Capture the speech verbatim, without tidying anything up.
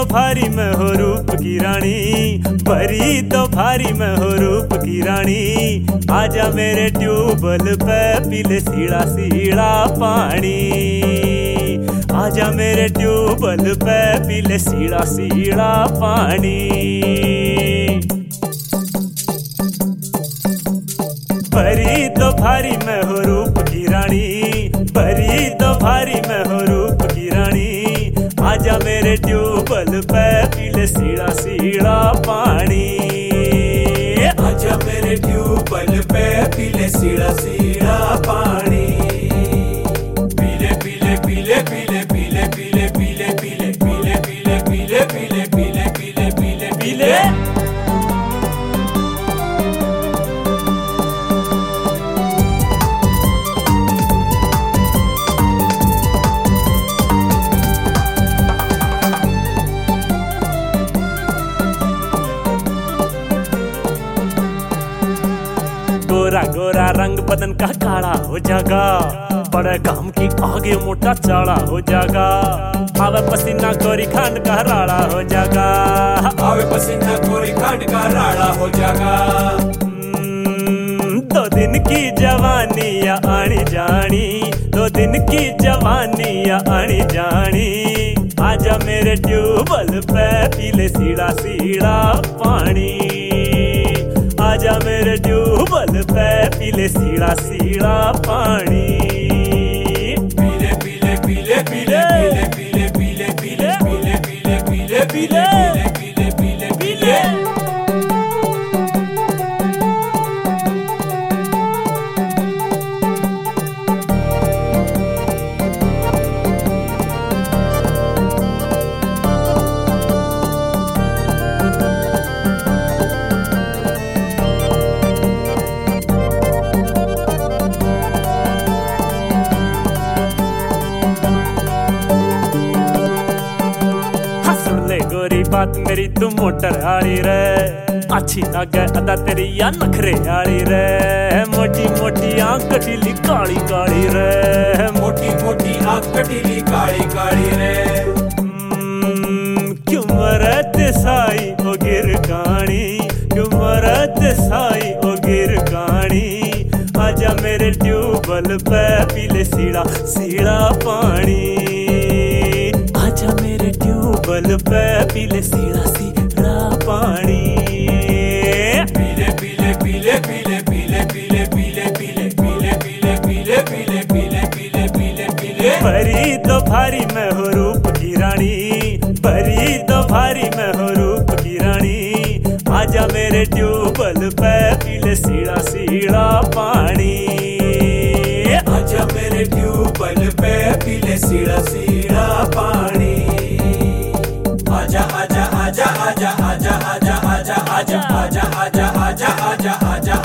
भारी मैं हो रूप की रानी, भरी तो भारी मैं हो रूप की रानी। आजा मेरे ट्यूबवेल पे पीले सीड़ा सीड़ा पानी, आजा मेरे ट्यूबवेल पे पीले सीड़ा सीड़ा पानी। भरी तो भारी मैं हो रूप की रानी, भरी तो भारी मैं हो रूप की रानी। आजा मेरे ट्यूबवेल पे पीले सीड़ा सीड़ा पानी, आजा मेरे ट्यूबवेल पे पीले सीड़ा सीड़ा पानी। पीले पीले पीले पीले पीले पीले पीले पीले पीले पीले पीले पीले पीले पीले पीले पीले। गोरा गोरा रंग बदन का काला हो जागा, बड़े काम की आगे मोटा चाड़ा हो जागा। आवे पसीना कोरी खांड का राड़ा हो जागा, आवे पसीना कोरी खांड का राड़ा हो जागा। दो दिन की जवानी या आनी जानी, दो दिन की जवानी या आनी जानी। आजा मेरे ट्यूबवेल पे पीले सीड़ा सीड़ा पानी, आजा मेरे ट्यूबवेल पे पीले सीड़ा सीड़ा पानी। पीले पीले पीले पीले पीले पीले पीले पीले पीले पीले पीले पीले पीले पीले पीले। गोरी बात मेरी तू मोटर आड़ी रे, अच्छी लगे अदा तेरी या नखरे आड़ी रे। मोटी मोटी आंख कटीली काली काली रे, मोटी मोटी आंख कटीली काली काली रे। क्यों मरत साई ओ गिर कानी, क्यों मरत साई ओ गिर कानी। आजा मेरे ट्यूबवेल पे पीले सीड़ा सीड़ा पानी, आजा मेरे ट्यूबवेल पे पीले सीड़ा सीड़ा पानी। पीले पीले पीले पीले पीले पीले पीले पीले पीले पीले पीले पीले पीले पीले पीले पीले। भरी तो भारी मैं हो रूप की रानी, भरी तो भारी मैं हो रूप की रानी। आजा मेरे ट्यूबवेल पे पीले सीड़ा सीड़ा पानी, आजा मेरे ट्यूबवेल पे पीले सीड़ा सीड़ा पानी। आजा आजा आजा आजा आजा आजा आजा आजा आजा आजा आजा आजा आजा